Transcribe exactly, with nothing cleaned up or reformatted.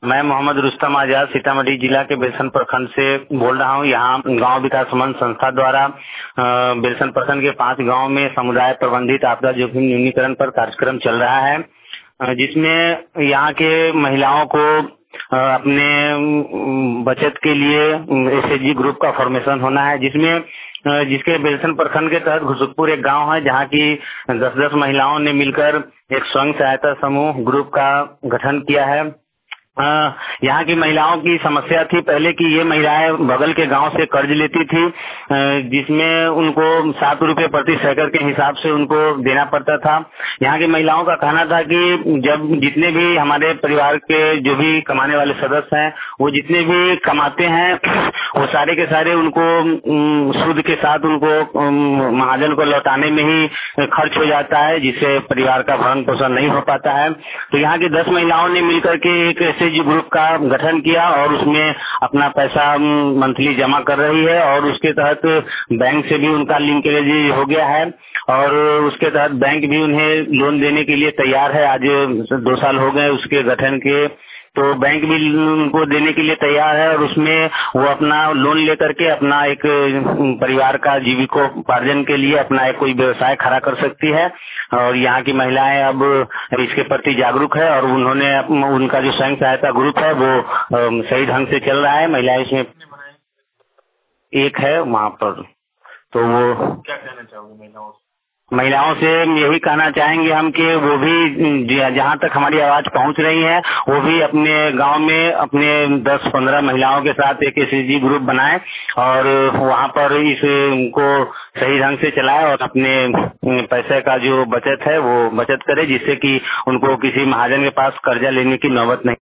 मैं मोहम्मद रुस्तम आजाद सीतामढ़ी जिला के बेलसन प्रखंड से बोल रहा हूँ। यहाँ गांव विकास संबंध संस्था द्वारा बेलसन प्रखंड के पांच गांव में समुदाय प्रबंधित आपदा जोखिम न्यूनीकरण पर कार्यक्रम चल रहा है, जिसमें यहाँ के महिलाओं को अपने बचत के लिए एसएचजी ग्रुप का फॉर्मेशन होना है, जिसमें जिसके बेलसन प्रखंड के तहत घुसुकपुर एक गांव है, जहां की दस दस महिलाओं ने मिलकर एक स्वयं सहायता समूह ग्रुप का गठन किया है। यहाँ की महिलाओं की समस्या थी पहले कि ये महिलाएं बगल के गांव से कर्ज लेती थी, जिसमें उनको सात रुपए प्रति सैकड़ के हिसाब से उनको देना पड़ता था। यहाँ की महिलाओं का कहना था कि जब जितने भी हमारे परिवार के जो भी कमाने वाले सदस्य हैं, वो जितने भी कमाते हैं वो सारे के सारे उनको सूद के साथ उनको महाजन को लौटाने में ही खर्च हो जाता है, जिससे परिवार का भरण पोषण नहीं हो पाता है। तो यहाँ की दस महिलाओं ने मिलकर के एक एसएचजी ग्रुप का गठन किया और उसमें अपना पैसा मंथली जमा कर रही है और उसके तहत बैंक से भी उनका लिंकेज हो गया है और उसके तहत बैंक भी उन्हें लोन देने के लिए तैयार है। आज दो साल हो गए उसके गठन के, तो बैंक भी उनको देने के लिए तैयार है और उसमें वो अपना लोन लेकर के अपना एक परिवार का जीविकोपार्जन के लिए अपना एक कोई व्यवसाय खड़ा कर सकती है। और यहाँ की महिलाएं अब इसके प्रति जागरूक है और उन्होंने उनका जो स्वयं सहायता ग्रुप है वो सही ढंग से चल रहा है। महिलाएं इसमें एक है वहाँ पर। तो वो क्या कहना चाहोगे महिलाओं से? महिलाओं से यही कहना चाहेंगे हम कि वो भी जहाँ तक हमारी आवाज पहुँच रही है वो भी अपने गांव में अपने दस पंद्रह महिलाओं के साथ एक एसएचजी ग्रुप बनाए और वहाँ पर इसको सही ढंग से चलाए और अपने पैसे का जो बचत है वो बचत करे, जिससे कि उनको किसी महाजन के पास कर्जा लेने की नौबत नहीं।